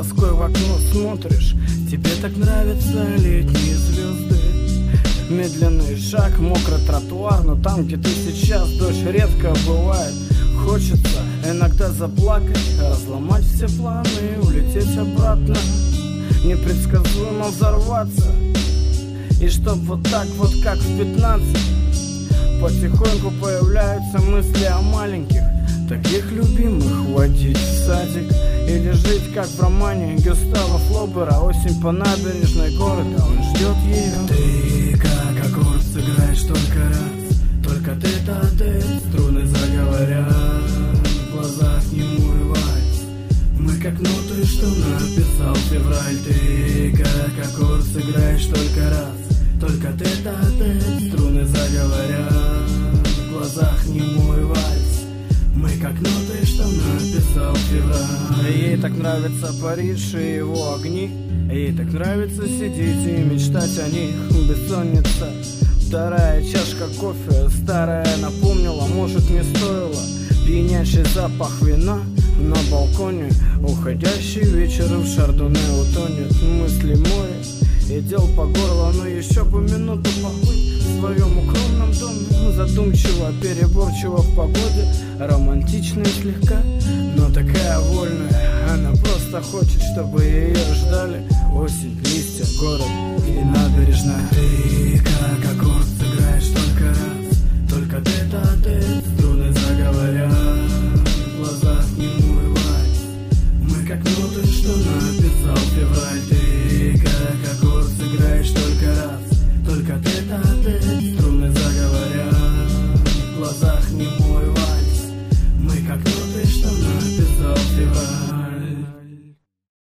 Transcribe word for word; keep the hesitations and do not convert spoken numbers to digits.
тоской в окно смотришь. Тебе так нравятся летние звезды. Медленный шаг, мокрый тротуар, но там, где ты сейчас, дождь редко бывает. Хочется иногда заплакать, разломать все планы и улететь обратно, непредсказуемо взорваться. И чтоб вот так вот, как в пятнадцать, потихоньку появляются мысли о маленьких, таких любимых, водить в садик или жить, как в романе Гюстава Флобера. Осень по набережной города, он ждет ее. Ты как аккорд сыграешь только раз, только ты-то ты, струны заговорят, в глазах немой вальс. Мы как ноты, что написал февраль. Ты как аккорд сыграешь только раз, только ты-то ты, струны заговорят, в глазах немой вальс. Мы как ноты, что написал февраль. Ей так нравится Париж и его огни, ей так нравится сидеть и мечтать о них. Бессонница, вторая чашка кофе, старая напомнила, может не стоило. Пьянящий запах вина на балконе, уходящий вечер в шардоне утонет. Мысли море и дел по горло, но еще бы минуту побыть в своем укромном доме. Задумчиво, переборчиво в погоде, романтичная слегка, но такая вольная. Она просто хочет, чтобы ее ждали осень, листья, город и набережная. Ты как аккорд сыграешь только раз, только ты-то ты, струны заговорят, в глазах немой вальс. Мы как ноты, что написал февраль. Ты как аккорд сыграешь только раз, только ты-то ты, струны заговорят, в глазах немой вальс. Мы как ноты, что